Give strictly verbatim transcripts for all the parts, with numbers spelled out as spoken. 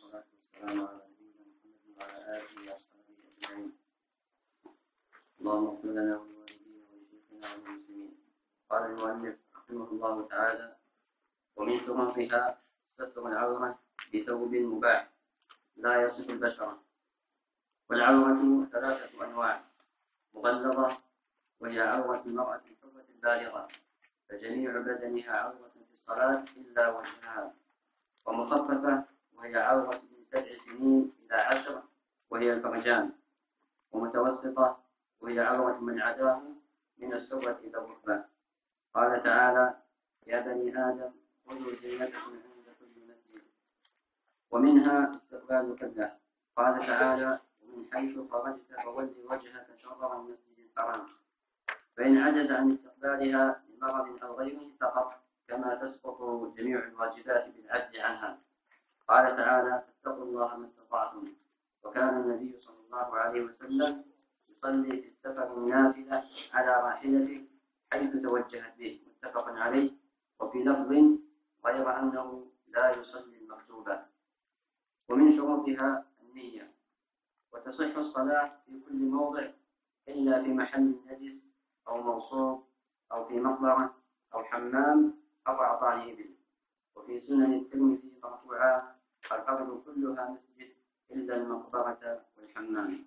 والصلاة والسلام على نبينا محمد وعلى آله وأصحابه أجمعين. اللهم اغفر لنا ولوالدينا ولشيخنا وللمسلمين. قال المؤلف رحمه الله تعالى: ومن شروطها ستر العورة بثوب مباح لا يصف البشرة. والعورة ثلاثة أنواع: مغلظة وهي عورة المرأة الحرة البالغة فجميع بدنها عورة في الصلاة إلا وجهها، ومخففة وهي عورة من سبع سنين إلى عشر وهي الفرجان، ومتوسطة وهي عورة من عداه من السرة إلى الركبة. قال تعالى: يا بني آدم خذوا زينتكم عند كل مسجد. ومنها استقبال القبلة. قال تعالى: ومن حيث خرجت فول وجهك شطر المسجد الحرام. فإن عجز عن استقبالها لمرض أو غيره سقط، كما تسقط جميع الواجبات بالعجز عنها. قال تعالى: فاتقوا الله ما استطعتم. وكان النبي صلى الله عليه وسلم يصلي في السفر النافلة على راحلته حيث توجهت به، متفق عليه. وفي لفظ: غير أنه لا يصلي المكتوبة. ومن شروطها النية. وتصح الصلاة في كل موضع إلا في محل نجس أو موصوب أو في مقبرة أو حمام أو أعضاء إبل. وفي سنن الترمذي مرفوعا: الأرض كلها مسجد إلا المقبرة والحمام.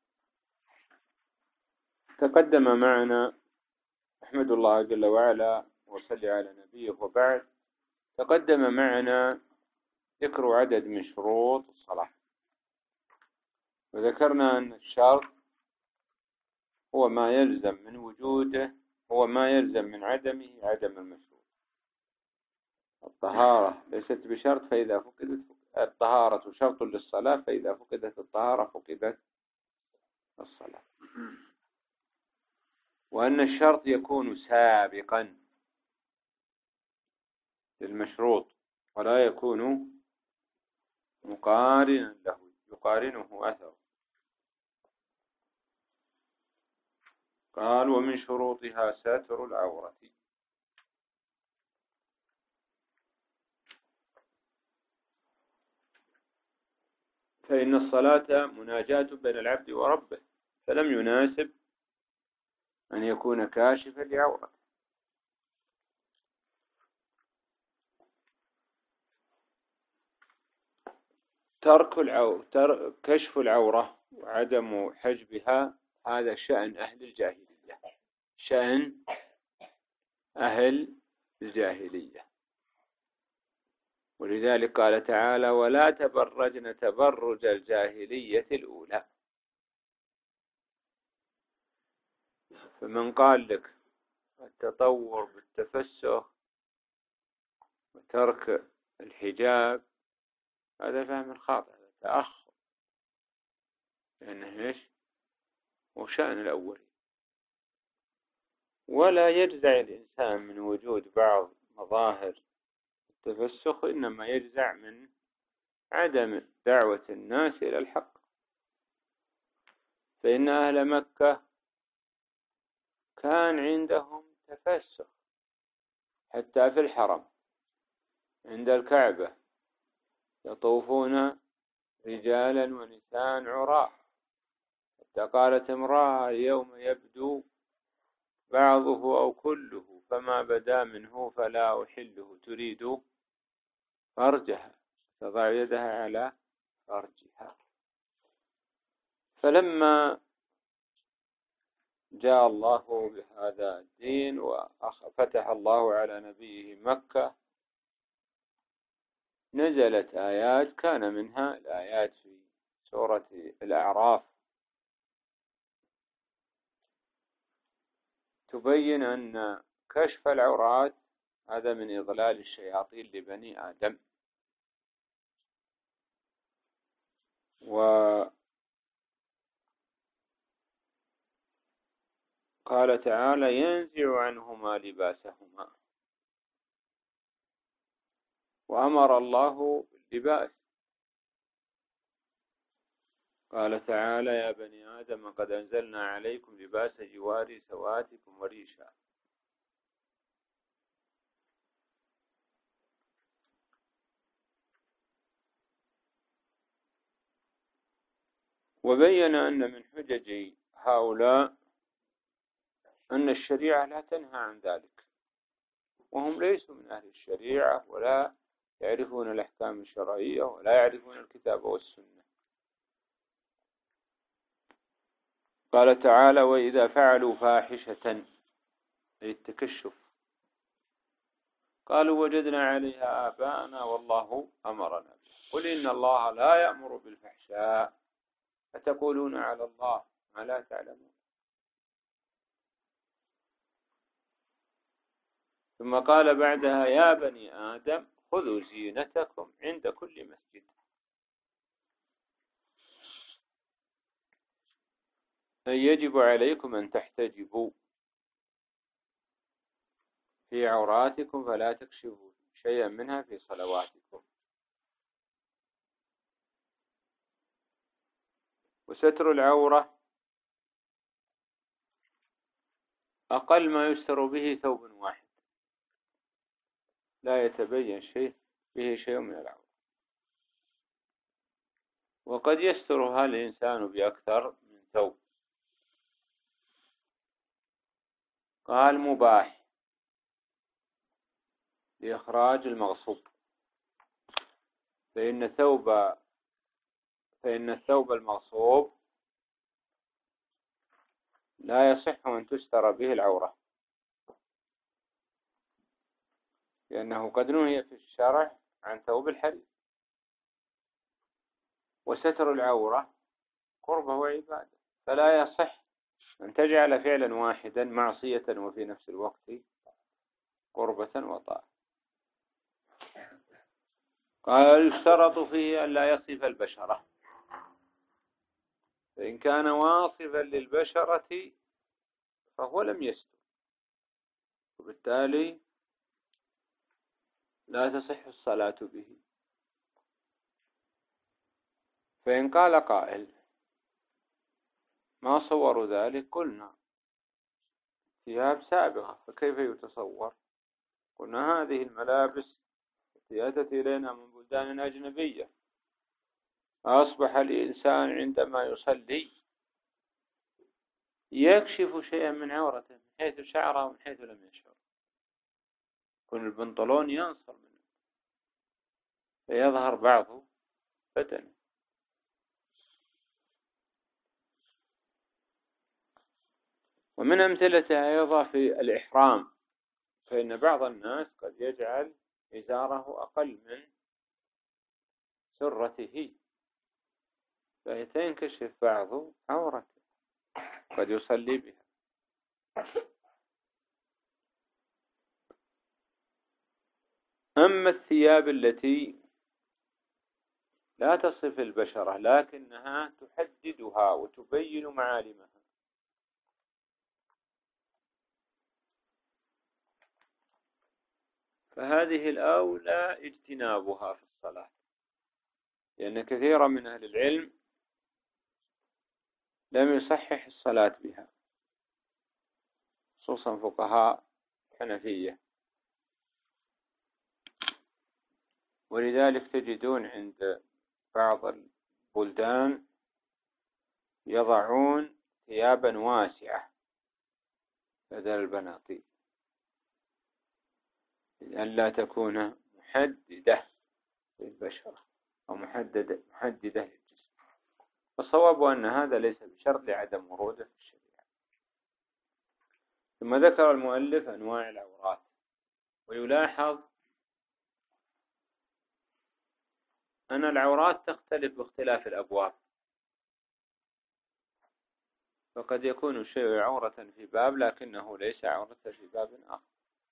تقدم معنا أحمد الله جل وعلا وصلي على نبيه. وبعد، تقدم معنا ذكر عدد من شروط الصلاة، وذكرنا أن الشرط هو ما يلزم من وجوده هو ما يلزم من عدمه عدم المشروط. الطهارة ليست بشرط فإذا فقدت الطهارة شرط للصلاة، فإذا فقدت الطهارة فقدت الصلاة. وأن الشرط يكون سابقا للمشروط ولا يكون مقارنا له يقارنه أثر. قال: ومن شروطها ستر العورة. فإن الصلاة مناجاة بين العبد وربه، فلم يناسب أن يكون كاشفا لعورته. ترك العورة تر... كشف العورة وعدم حجبها هذا شأن أهل الجاهلية، شأن أهل الجاهلية. ولذلك قال تعالى: ولا تبرجن تبرج الجاهلية الأولى. فمن قال لك التطور بالتفسخ وترك الحجاب هذا فهم خاطئ، هذا تأخر، لأنه إيش وشأن الأول. ولا يجزع الإنسان من وجود بعض مظاهر التفسخ، إنما يجزع من عدم دعوة الناس إلى الحق. فإن أهل مكة كان عندهم تفسخ حتى في الحرم عند الكعبة، يطوفون رجالا ونساء عراة، حتى قالت امرأة: اليوم يبدو بعضه أو كله، فما بدا منه فلا أحله. تريد فرجها، تضع يدها على فرجها. فلما جاء الله بهذا الدين وفتح الله على نبيه مكة، نزلت آيات، كان منها الآيات في سورة الأعراف تبين أن كشف العورات هذا من إضلال الشياطين لبني آدم. وقال تعالى: ينزع عنهما لباسهما. وأمر الله باللباس. قال تعالى: يا بني آدم قد أنزلنا عليكم لباسا يواري سواتكم وريشا. وبين أن من حجج هؤلاء أن الشريعة لا تنهى عن ذلك، وهم ليسوا من أهل الشريعة ولا يعرفون الأحكام الشرعية ولا يعرفون الكتاب والسنة. قال تعالى: وإذا فعلوا فاحشة، أي التكشف، قالوا وجدنا عليها آباءنا والله أمرنا به. قل إن الله لا يأمر بالفحشاء أتقولون على الله ما لا تعلمون. ثم قال بعدها: يا بني آدم خذوا زينتكم عند كل مسجد. أي يجب عليكم أن تحتجبوا في عوراتكم فلا تكشفوا شيئا منها في صلواتكم. وستر العورة أقل ما يستر به ثوب واحد لا يتبين شيء به شيء من العورة، وقد يسترها الإنسان بأكثر من ثوب. قال: مباح لإخراج المغصوب، فإن ثوب فإن الثوب المغصوب لا يصح أن تستر به العورة، لأنه قد نهي في الشرع عن ثوب الحرير. وستر العورة قربة وعبادة، فلا يصح أن تجعل فعلا واحدا معصية وفي نفس الوقت قربة وطاعة. قال: يشترط فيه أن لا يصف البشرة، فإن كان واصفا للبشرة فهو لم يستر، وبالتالي لا تصح الصلاة به. فإن قال قائل: ما صوروا ذلك؟ قلنا: ثياب سابغة، فكيف يتصور؟ قلنا: هذه الملابس التي أتت إلينا من بلدان أجنبية، أصبح الإنسان عندما يصلي يكشف شيئا من عورته من حيث شعره ومن حيث لم يشعر، يكون البنطلون ينصر منه فيظهر بعض بدنه. ومن أمثلتها أيضا في الإحرام، فإن بعض الناس قد يجعل إزاره أقل من سرته فينكشف بعض عورته، قد يصلي بها. أما الثياب التي لا تصف البشرة لكنها تحددها وتبين معالمها، فهذه الأولى اجتنابها في الصلاة، لأن كثيرا من أهل العلم لم يصحح الصلاة بها، خصوصا فقهاء الحنفية. ولذلك تجدون عند بعض البلدان يضعون ثيابا واسعة بدل البناطيل لئلا تكون محددة للبشرة أو محددة محددة للجسم. الصواب أن هذا ليس بشرط لعدم وروده في الشريعة. ثم ذكر المؤلف أنواع العورات، ويلاحظ أن العورات تختلف باختلاف الأبواب، فقد يكون الشيء عورة في باب لكنه ليس عورة في باب آخر.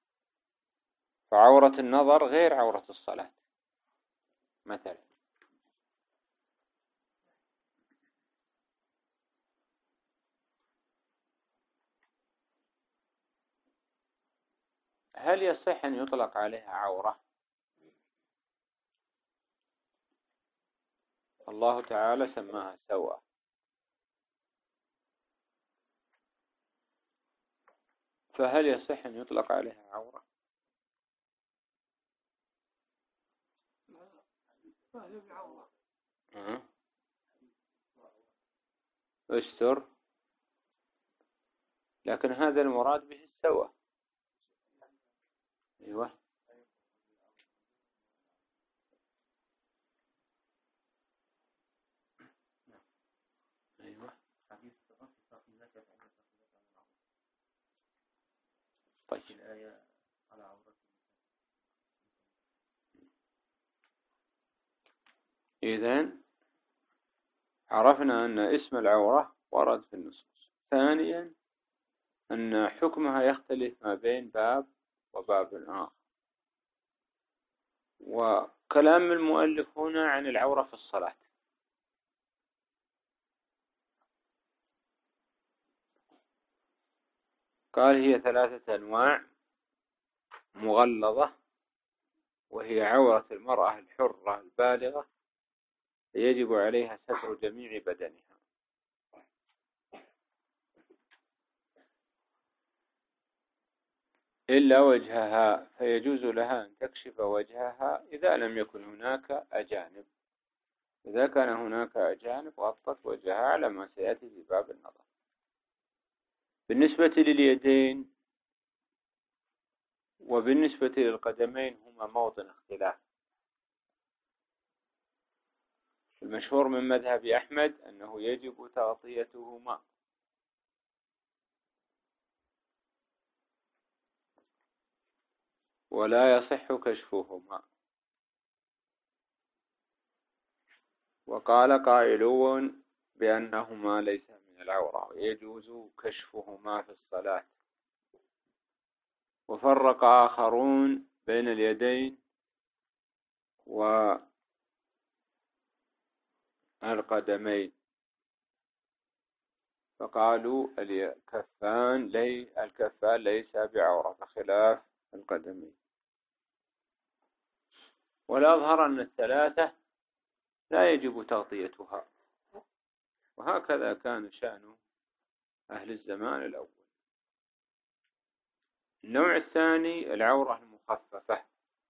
فعورة النظر غير عورة الصلاة مثلا. هل يصح أن يطلق عليها عورة؟ الله تعالى سماها سوءة، فهل يصح أن يطلق عليها عورة؟ أه؟ استر، لكن هذا المراد به السوى. أيوة. أيوة. طيب. الآية على عورته. إذن عرفنا أن اسم العورة ورد في النصوص. ثانيا أن حكمها يختلف ما بين باب وباب آخر. وكلام المؤلف هنا عن العورة في الصلاة. قال هي ثلاثة أنواع مغلظة، وهي عورة المرأة الحرة البالغة يجب عليها ستر جميع بدنها إلا وجهها، فيجوز لها أن تكشف وجهها إذا لم يكن هناك أجانب. إذا كان هناك أجانب غطت وجهها على ما سيأتي في باب النظر. بالنسبة لليدين وبالنسبة للقدمين هما موطن اختلاف. المشهور من مذهب أحمد أنه يجب تغطيتهما، ولا يصح كشفهما. وقال قائلون بأنهما ليس من العورة ويجوز كشفهما في الصلاة. وفرق آخرون بين اليدين والقدمين، فقالوا الكفان لي الكفان ليس بعورة بخلاف القدمين. والأظهر أن الثلاثة لا يجب تغطيتها، وهكذا كان شأن أهل الزمان الأول. النوع الثاني العورة المخففة،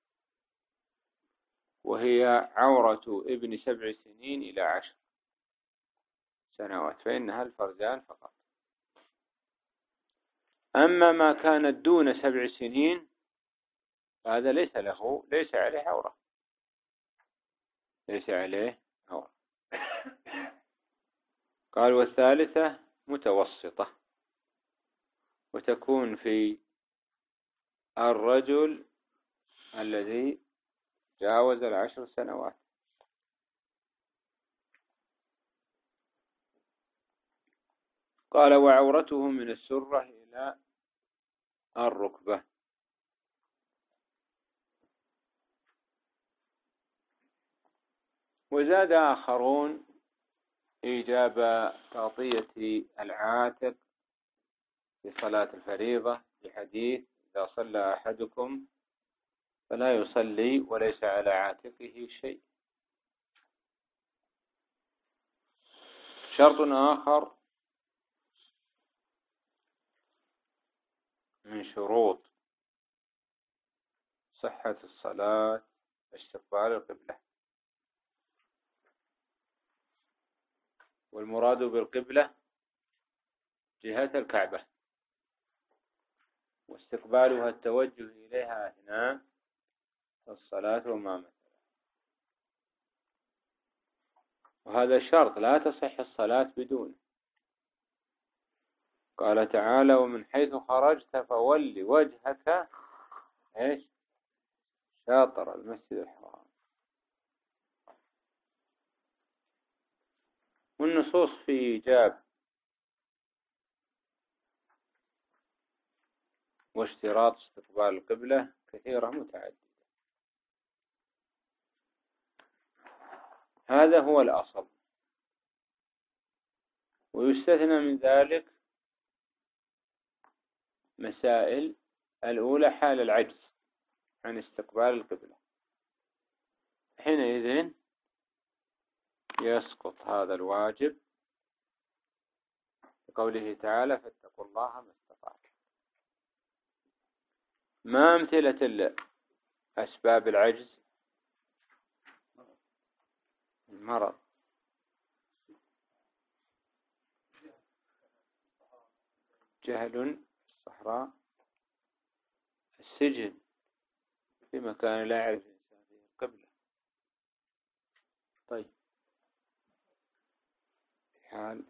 وهي عورة ابن سبع سنين إلى عشر سنوات، فإنها الفرجان فقط. أما ما كانت دون سبع سنين هذا ليس له ليس عليه عورة ليس عليه عورة. قال والثالثة متوسطة، وتكون في الرجل الذي جاوز العشر سنوات. قال وعورته من السرة إلى الركبة. وزاد آخرون إيجاب تغطية العاتق في صلاة الفريضة بحديث إذا صلى أحدكم فلا يصلي وليس على عاتقه شيء. شرط آخر من شروط صحة الصلاة استقبال القبلة. والمراد بالقبلة جهة الكعبة، واستقبالها التوجه إليها أثناء الصلاة وما مثلا. وهذا شرط لا تصح الصلاة بدونه. قال تعالى ومن حيث خرجت فول وجهك ايش شاطر المسجد الحرام. والنصوص في إيجاب واشتراط استقبال القبلة كثيرة متعددة. هذا هو الأصل. ويستثنى من ذلك مسائل. الأولى حال العجز عن استقبال القبلة، حينئذ يسقط هذا الواجب بقوله تعالى فاتقوا الله ما استطعتم. ما أمثلة أسباب العجز؟ المرض جهل الصحراء، السجن في مكان لا يعرف الإنسان فيه القبلة. طيب حال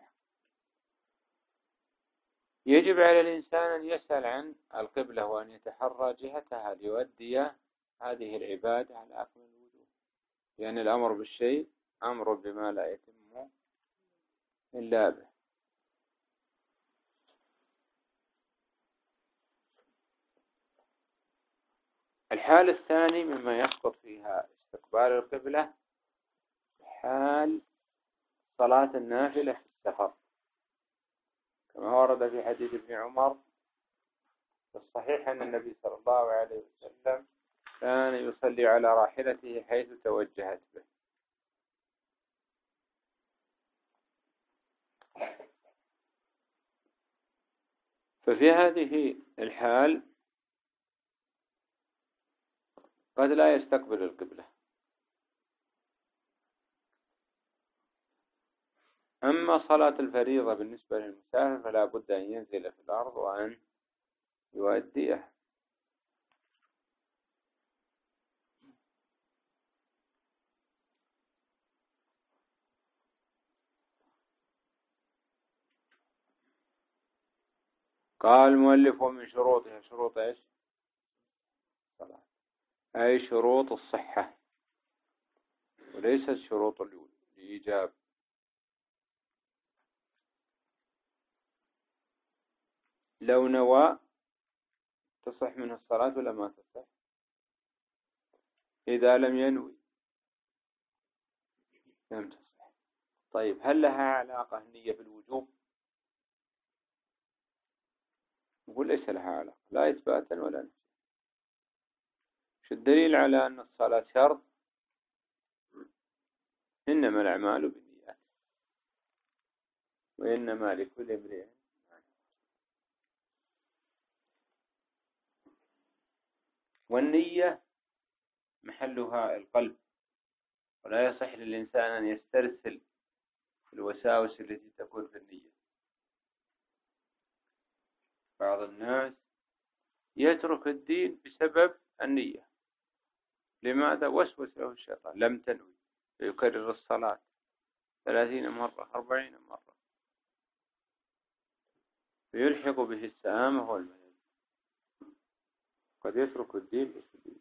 يجب على الإنسان أن يسأل عن القبلة وأن يتحرى جهتها ليؤدي هذه العبادة على أكمل الوجوه، لأن الأمر بالشيء أمر بما لا يتم إلا به. الحال الثاني مما يسقط فيها استقبال القبلة حال صلاة النافلة في السفر، كما ورد في حديث ابن عمر في الصحيح أن النبي صلى الله عليه وسلم كان يصلي على راحلته حيث توجهت به. ففي هذه الحال قد لا يستقبل القبلة. أما صلاة الفريضة بالنسبة للمسافر فلا بد أن ينزل في الأرض وأن يؤديها. قال المؤلف ومن شروطها، شروط ايش؟ صلاة، أي شروط الصحة وليست شروط الإيجاب. لو نوى تصح منه الصلاة ولا ما تصح؟ إذا لم ينوي لم تصح. طيب هل لها علاقة النية بالوجوب؟ نقول ليس لها علاقة، لا إثباتا ولا نفيا. شو الدليل على أن الصلاة شرط؟ إنما الأعمال بالنيات وإنما لكل امرئ. والنية محلها القلب، ولا يصح للإنسان أن يسترسل الوساوس التي تكون في النية. بعض الناس يترك الدين بسبب النية. لماذا؟ وسوس له الشيطان، لم تنوي، فيكرر الصلاة ثلاثين مرة أربعين مرة فيلحق به السآمة والملل، قد يترك الدين بسبيل.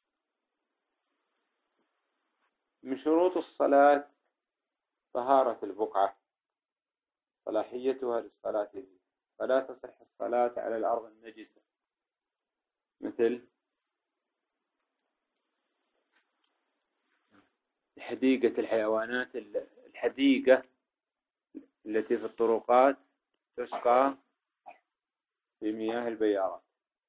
من شروط الصلاة طهارة البقعة، صلاحيتها للصلاة فيه، فلا تصح الصلاة على الأرض النجسة مثل حديقة الحيوانات، الحديقة التي في الطرقات تسقى في مياه البيارات،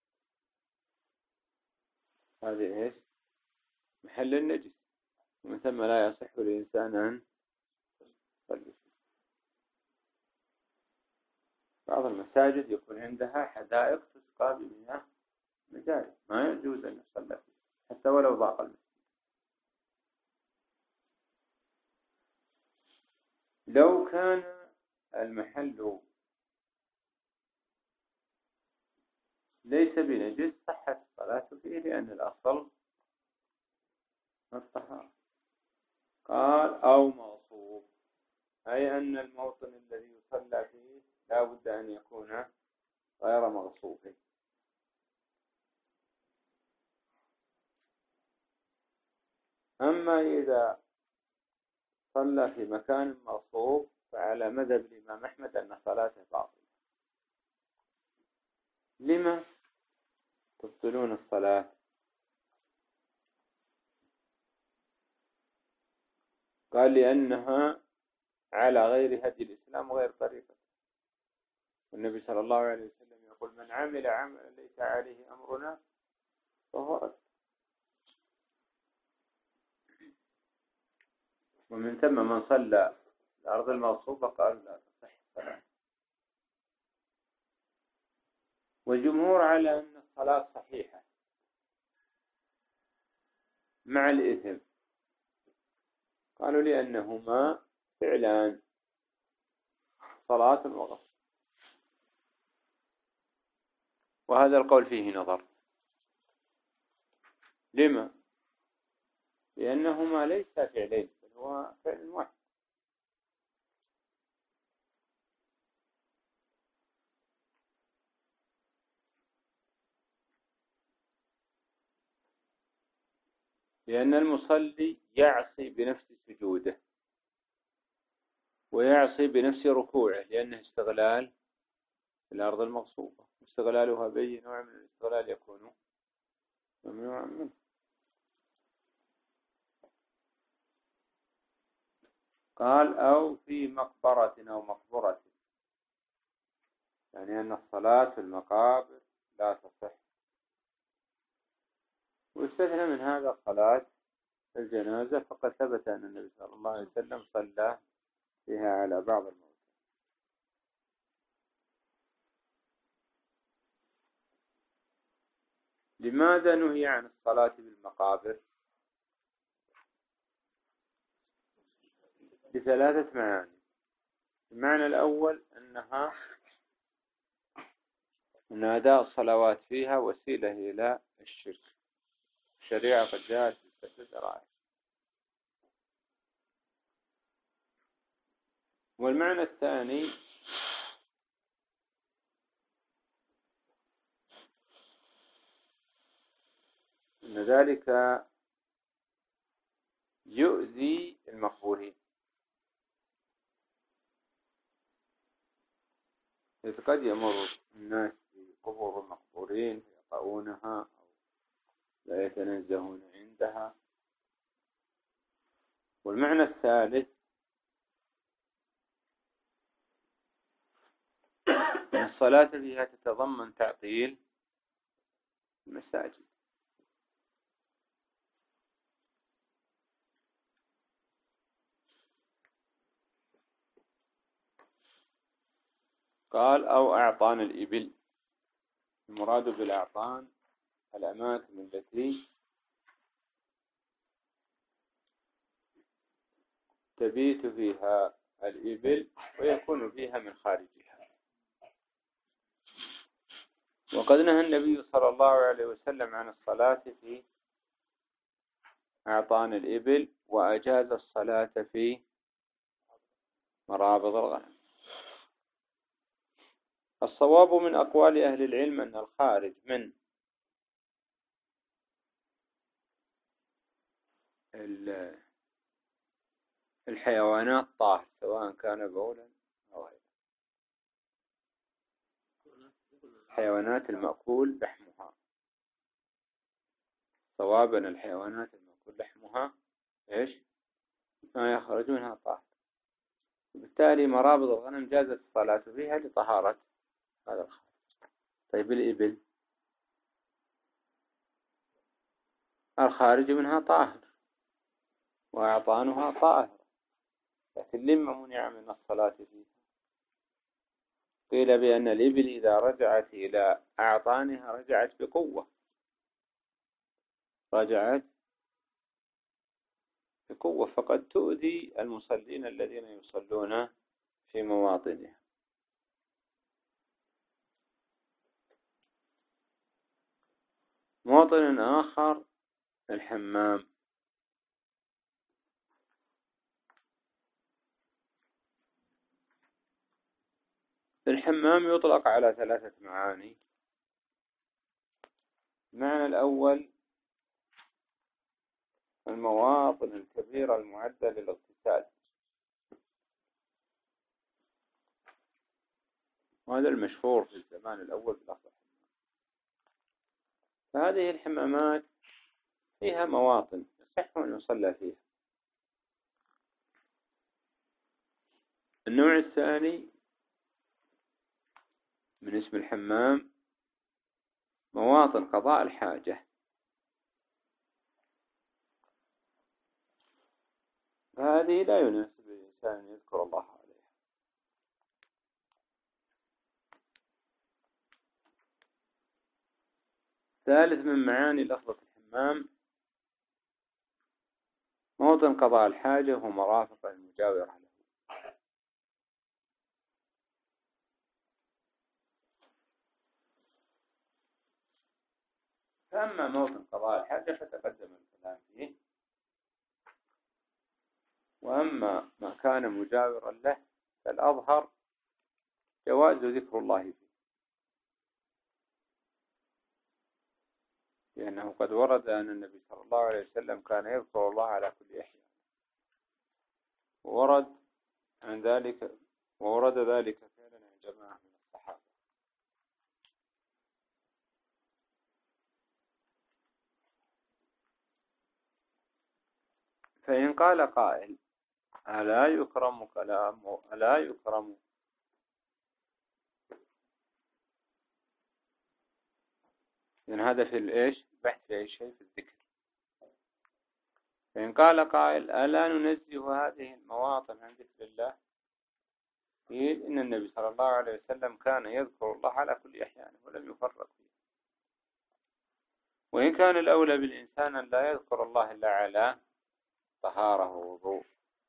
هذه ايش؟ محل النجس، ومن ثم لا يصح للإنسان أن يصلي. بعض المساجد يكون عندها حدائق تسقى بمياه مجاري، ما يجوز أن يصلى فيه حتى ولو ضاق المسجد. لو كان المحل ليس بنجس صحت الصلاة فيه، لأن الأصل الطهارة. قال أو موصوف، أي أن الموطن الذي يصلى فيه لا بد أن يكون غير مغصوب. أما إذا صلى في مكان مغصوب فعلى مذهب الإمام أحمد أن صلاته باطلة. لما تبطلون الصلاة؟ قال لأنها على غير هدي الإسلام وغير طريقة. والنبي صلى الله عليه وسلم يقول من عمل عملا ليس عليه أمرنا فهو رد. ومن ثم من صلى الأرض المغصوبة قال لا تصح الصلاة. والجمهور على أن الصلاة صحيحة مع الإثم، قالوا لأنهما فعلان، صلاة وغسل. وهذا القول فيه نظر. لما؟ لأنهما ليس فعلين بل هو فعل واحد. لأن المصلي يعصي بنفس سجوده ويعصي بنفس ركوعه، لأنه استغلال في الأرض المغصوبة، استغلالها بأي نوع من الاستغلال يكون ممنوعا منه. قال أو في مقبرة أو مقبرة، يعني أن الصلاة في المقابر لا تصح. واستثنى من هذا صلاة الجنازة، فقد ثبت أن النبي صلى الله عليه وسلم صلى فيها على بعض الموتى. لماذا نهي عن الصلاة بالمقابر؟ بثلاثة معاني. المعنى الأول أنها أن أداء الصلوات فيها وسيلة إلى الشرك، الشريعة قد جاءت بسد الذرائع. والمعنى الثاني أن ذلك يؤذي المقبورين، إذ قد يمر الناس بقبور المقبورين يقعونها أو لا يتنزهون عندها. والمعنى الثالث أن الصلاة فيها تتضمن تعطيل المساجد. قال أو أعطان الإبل. المراد بالأعطان الأماكن التي تبيت فيها الإبل ويكون فيها من خارجها. وقد نهى النبي صلى الله عليه وسلم عن الصلاة في أعطان الإبل، وأجاز الصلاة في مرابض الغنم. الصواب من أقوال أهل العلم أن الخارج من الحيوانات طاهر، سواء كان بولا أو غيره. الحيوانات المأكول لحمها، صوابا الحيوانات المأكول لحمها إيش؟ ما يخرج منها طاهر. وبالتالي مرابض الغنم جازت الصلاة فيها لطهارة هذا الخارج. طيب الإبل الخارج منها طاهر وأعطانها طاهر، لكن لما منع من الصلاة فيها؟ قيل بأن الإبل إذا رجعت إلى أعطانها رجعت بقوة، رجعت بقوة، فقد تؤذي المصلين الذين يصلون في مواطنها. موطن آخر الحمام. الحمام يطلق على ثلاثة معاني. المعنى الأول المواطن الكبيرة المعدة للاغتسال، وهذا المشهور في الزمان الأول بلفظ الحمام. فهذه الحمامات فيها مواطن يصح أن يصلى فيها. النوع الثاني من اسم الحمام مواطن قضاء الحاجة، فهذه لا يناسب الإنسان أن يذكر الله عليها. ثالث من معاني لفظة الحمام موطن قضاء الحاجة ومرافق المجاورة له. فأما موطن قضاء الحاجة فتقدم الكلام فيه، وأما ما كان مجاورا له فالأظهر جواز ذكر الله فيه، لأنه قد ورد أن النبي صلى الله عليه وسلم كان يذكر الله على كل أحيان، وورد عن ذلك وورد ذلك فعلا عن جماعة من الصحابة. فإن قال قائل ألا يكرم كلام ألا يكرم إن هذا في الإيش بحث في أي شيء في الذكر. فإن قال قائل ألا ننزه هذه المواطن عن ذكر الله، قيل إن النبي صلى الله عليه وسلم كان يذكر الله على كل أحيانه ولم يفرق فيه، وإن كان الأولى بالإنسان أن لا يذكر الله إلا على طهارة ووضوء،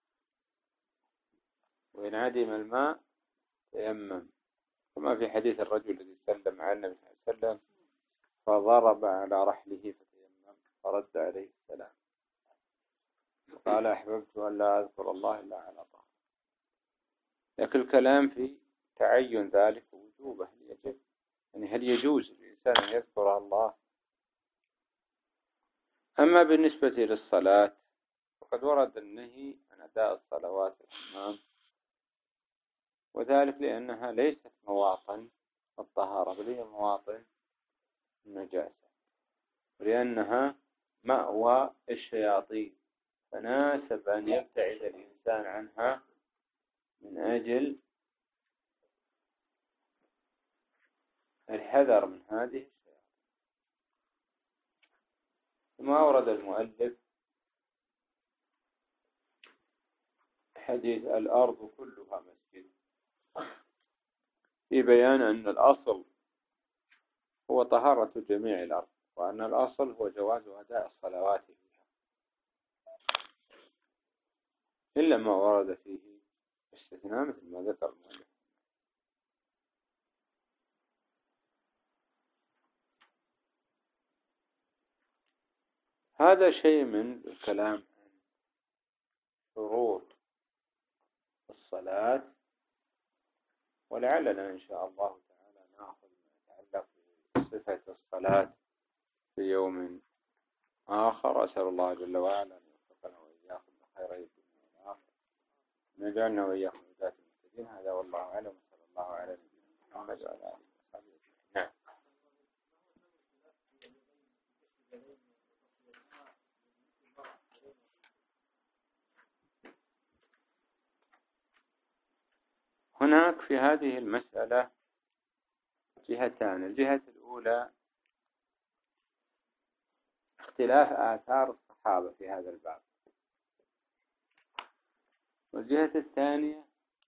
وإن عدم الماء تيمم، كما في حديث الرجل الذي سلم على النبي صلى الله عليه وسلم فضرب على رحله فتيمم فرد عليه السلام وقال أحببت أن لا أذكر الله إلا على طهارة. لكن الكلام في تعين ذلك ووجوبه، هل يجب يعني هل يجوز للإنسان أن يذكر الله. أما بالنسبة للصلاة فقد ورد النهي عن أداء الصلوات في الحمام، وذلك لأنها ليست مواطن الطهارة بل هي مواطن النجاسة، ولأنها مأوى الشياطين، فناسب أن يبتعد الإنسان عنها من أجل الحذر من هذه الشياطين. ثم أورد المؤلف حديث الأرض كلها مسجد في بيان أن الأصل هو طهارة جميع الأرض، وأن الأصل هو جواز أداء الصلوات فيها، إلا ما ورد فيه استثناء مثل ما ذكر المؤلف. هذا شيء من الكلام عن شروط الصلاة، ولعلنا إن شاء الله تعالى نأخذ ما يتعلق بصفة الصلاة في يوم آخر. أسأل الله جل وعلا أن يوفقنا وإياكم لخير الدنيا والآخرة، نجعلنا وإياكم هداة المهتدين. هذا والله أعلم، صلى الله على نبينا محمد وعلى آله وصحبه أجمعين. نعم. هناك في هذه المسألة جهتان. الجهة الأولى اختلاف آثار الصحابة في هذا الباب، والجهة الثانية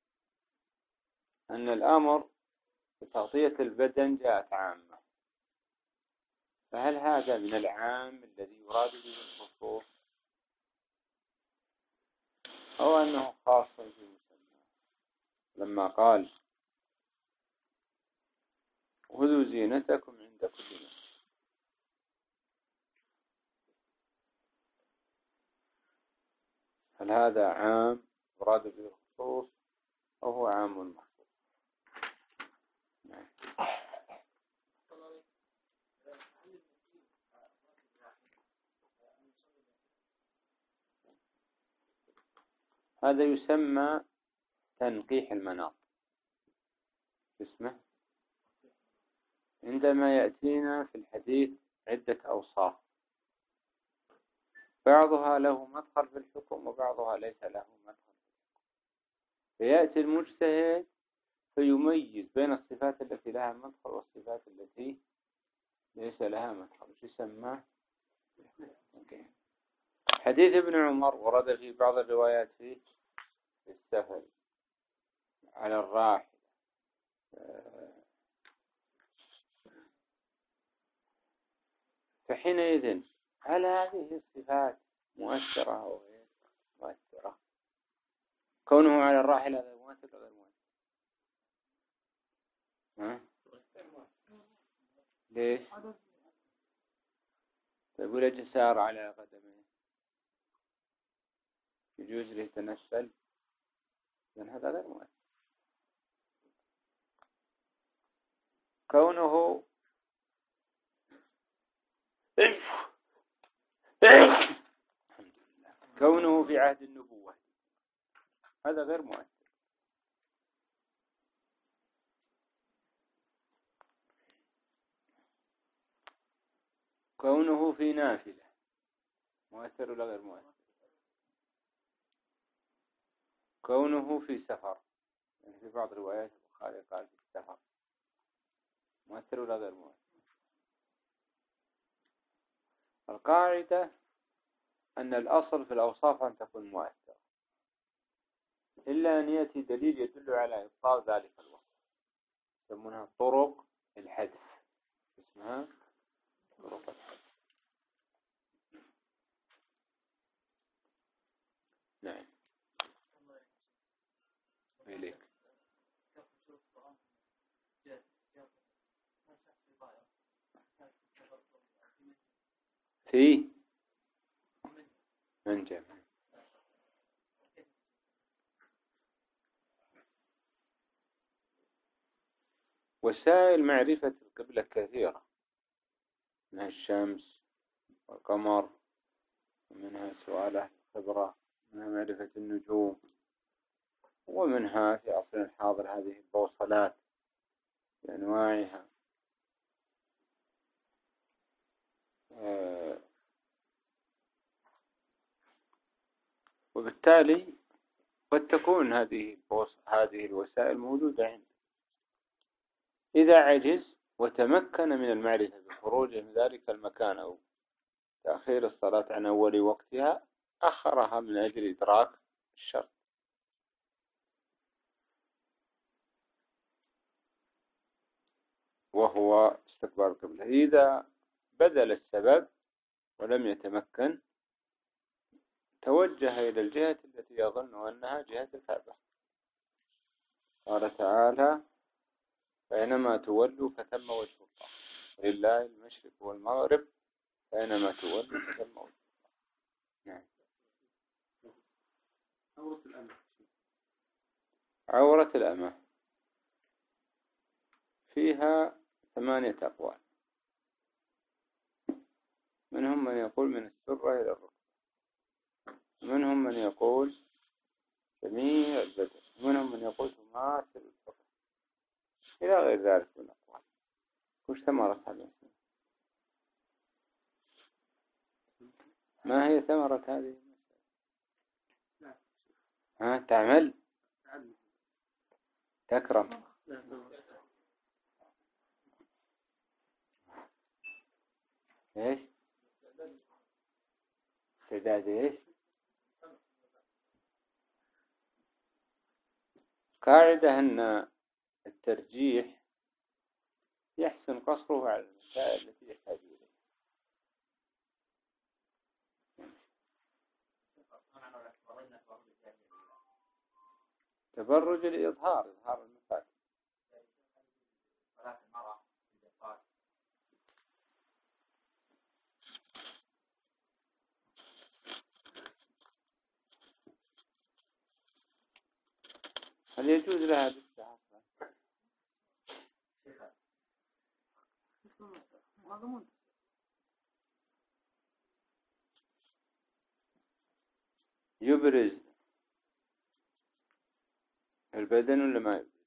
أن الأمر بتغطية البدن جاءت عامة، فهل هذا من العام الذي يراد به الخصوص أو أنه خاص في لما قال خذوا زينتكم عند كل مسجد؟ هل هذا عام يراد به الخصوص أو هو عام مخصوص؟ هذا يسمى تنقيح المناط. اسمه عندما يأتينا في الحديث عدة أوصاف، بعضها له مدخل في الحكم وبعضها ليس له مدخل في الحكم، فيأتي المجتهد فيميز بين الصفات التي لها مدخل والصفات التي ليس لها مدخل. شو يسمى؟ حديث ابن عمر ورد في بعض الروايات فيه في السفر على الراحلة، فحينئذ هل هذه الصفات مؤثرة أو غير مؤثرة؟ كونه على الراحلة هذا مؤثر أو غير مؤثر؟ ها؟ ليش؟ والإجسار على قدمه يجوز له يتنسل، لأن هذا غير مؤثر. كونه كونه في عهد النبوة هذا غير مؤثر. كونه في نافلة مؤثر ولا غير مؤثر؟ كونه في سفر، يعني في بعض روايات البخاري قال في السفر، مؤثر ولا غير مؤثر؟ القاعدة أن الأصل في الأوصاف أن تكون مؤثرة، إلا أن يأتي دليل يدل على إبطال ذلك الوصف، يسمونها طرق الحذف، اسمها طرق الحذف. نعم إليك. في من جمع وسائل معرفة القبلة كثيرة، منها الشمس والقمر، ومنها سؤال أهل الخبرة، منها معرفة النجوم، ومنها في عصرنا الحاضر هذه البوصلات بأنواعها. آه وبالتالي قد تكون هذه هذه الوسائل موجودة عنده. إذا عجز وتمكن من المعرفة بخروجه من ذلك المكان أو تأخير الصلاة عن أول وقتها أخرها من أجل إدراك الشرط. وهو استقبال القبلة. إذا بذل السبب ولم يتمكن توجه إلى الجهة التي يظن أنها جهة الكعبة. قال تعالى: فأينما تولوا فثم وجه الله لله المشرق والمغرب فأينما تولوا فثم وجه الله. نعم. عورة الأمة عورة الأمة فيها ثمانية أقوال، منهم من يقول من السرة إلى الركبة، منهم من يقول جميع البدن، منهم من يقول تماثل الصفر، إلى غير ذلك من الأقوال. وش ثمرة هذا؟ ما هي ثمرة هذه؟ ها تعمل تكرم ايش استعداد ايش؟ قاعدة أن الترجيح يحسن قصره على المسائل التي يحتاج إليها. تبرج الإظهار، إظهار المفاتن. هل يجوز لها بالسحر؟ يبرز البدن ولا ما يبرز؟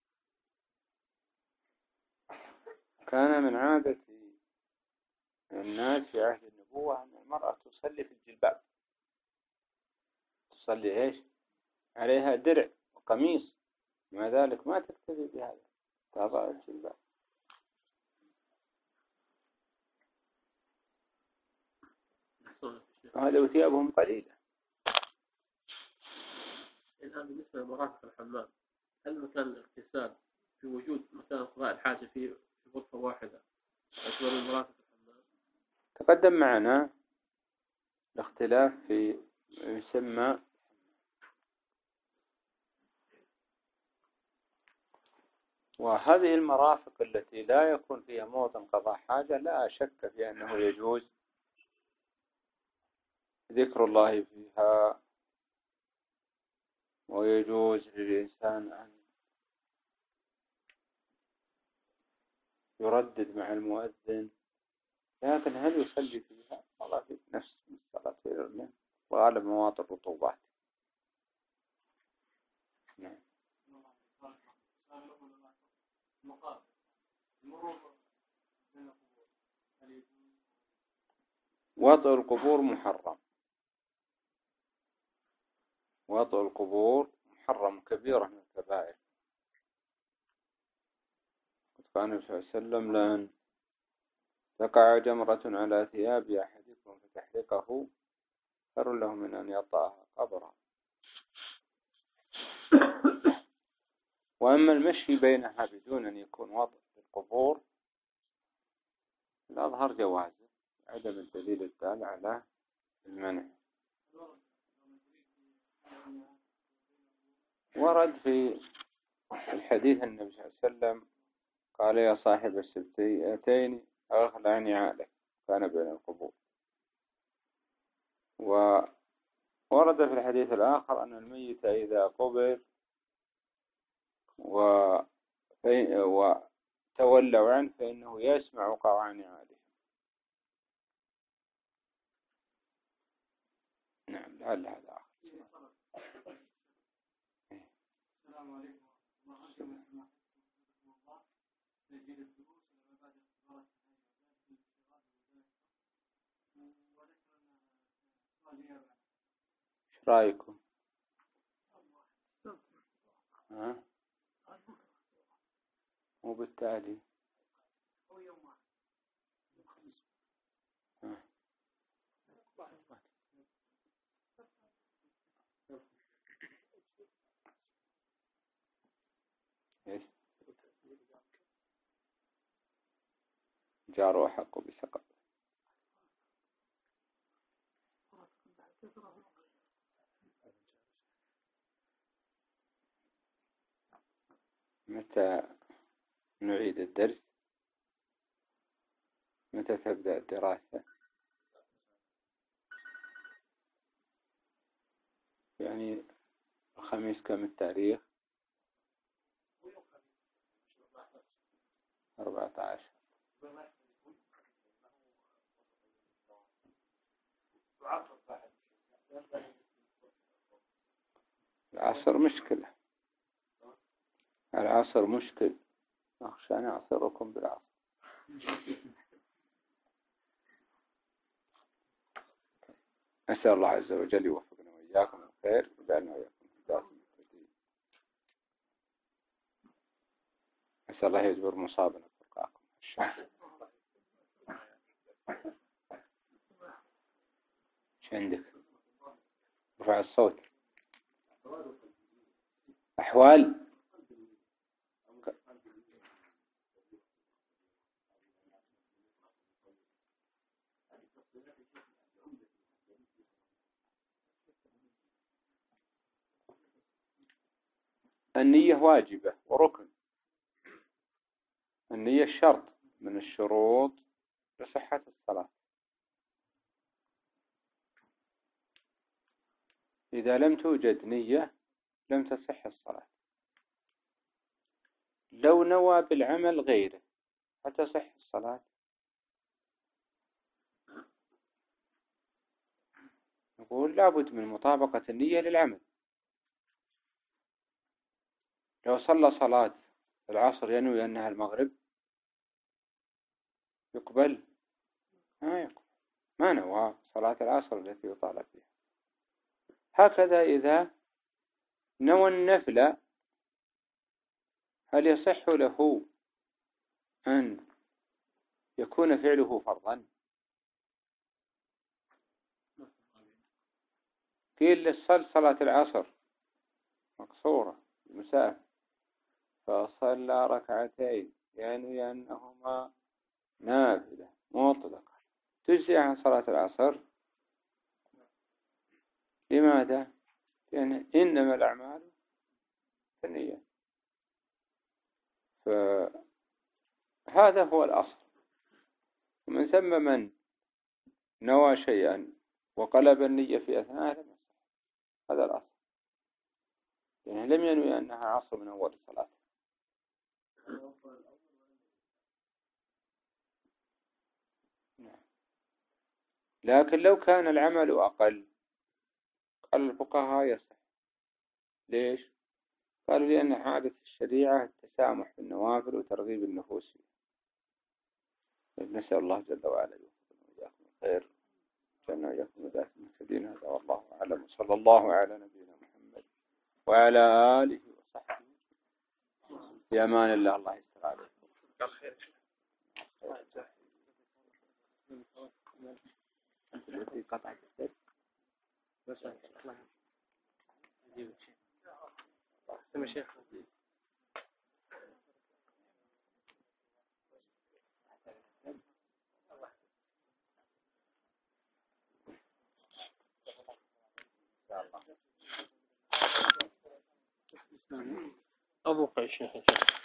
كان من عادة الناس في عهد النبوة أن المرأة تصلي في الجلباب، تصلي إيش؟ عليها درع وقميص، مع ذلك ما تكتفي بهذا، تضع الجلباب. هذا وثيابهم قليلة. الآن بالنسبة لمرافق الحمام، هل مكان الاغتسال في وجود مكان قضاء الحاجة في غرفة واحدة يعتبر من مرافق الحمام؟ تقدم معنا الاختلاف في يسمى وهذه المرافق التي لا يكون فيها موطن قضاء حاجة لا شك في أنه يجوز ذكر الله فيها، ويجوز للإنسان أن يردد مع المؤذن، لكن هل يصلي فيها؟ والله في نفس الصلاة في وغالب مواطن الرطوبات. نعم. وطئ القبور محرم، وطئ القبور محرم، كبيرة من الكبائر. قال النبي صلى الله عليه وسلم: لأن تقع جمرة على ثياب أحدكم فتحرقه خير له من أن يطأها قبرا. وأما المشي بينها بدون أن يكون وطئ القبور الأظهر جوازه، عدم الدليل الدال على المنع. ورد في الحديث النبي صلى الله عليه وسلم قال: يا صاحب السبتيتين أخلعني عليك، كان بين القبور. وورد في الحديث الآخر أن الميت إذا قبر وتولوا عنه فإنه يسمع قوعان عليه. نعم، لعل هذا آخر. السلام عليكم ورحمة الله وبركاته. ايش رايكم؟ ها؟ وبالتالي ها. ايش؟ جار وحق بسقط. متى نعيد الدرس؟ متى تبدأ الدراسة؟ يعني الخميس كم التاريخ؟ أربعة عشر. العصر مشكلة، العصر مشكل، أخشى أن أعصركم بالعصر. أسأل الله عز وجل يوفقنا وإياكم الخير وجعلنا وإياكم هداة مهتدين. أسأل الله يجبر مصابنا فرقاكم الشهر. ايش عندك؟ رفع الصوت. أحوال النية واجبة وركن. النية شرط من الشروط لصحة الصلاة. إذا لم توجد نية لم تصح الصلاة. لو نوى بالعمل غيره هتصح الصلاة. نقول لابد من مطابقة النية للعمل. لو صلى صلاة العصر ينوي أنها المغرب يقبل؟ ما يقبل، ما نوى صلاة العصر التي يطالب فيها. هكذا إذا نوى النفل هل يصح له أن يكون فعله فرضا؟ قيل للصل صلاة العصر مقصورة المسافة فصلى ركعتين ينوي أنهما نافلة مطلقة تجزي عن صلاة العصر. لماذا؟ لأن إنما الأعمال بالنيات. فهذا هو الأصل. ومن ثم من نوى شيئا وقلب النية في أثناء لم يصح. هذا الأصل، يعني لم ينوي أنها عصر من أول الصلاة. لكن لو كان العمل أقل قال الفقهاء يصح. ليش؟ قالوا لأن عادة الشريعة التسامح في النوافل وترغيب النفوس فيه. نسأل الله جل وعلا يوفقنا وإياكم الخير جعلنا وإياكم هداة المهتدين. هذا والله أعلم، وصلى الله على نبينا محمد وعلى آله وصحبه. في أمان الله. الله يستر عليكم. التي قطعت السد بس الله يجيب الشيء سمع شيخ. أبوك يا شيخ.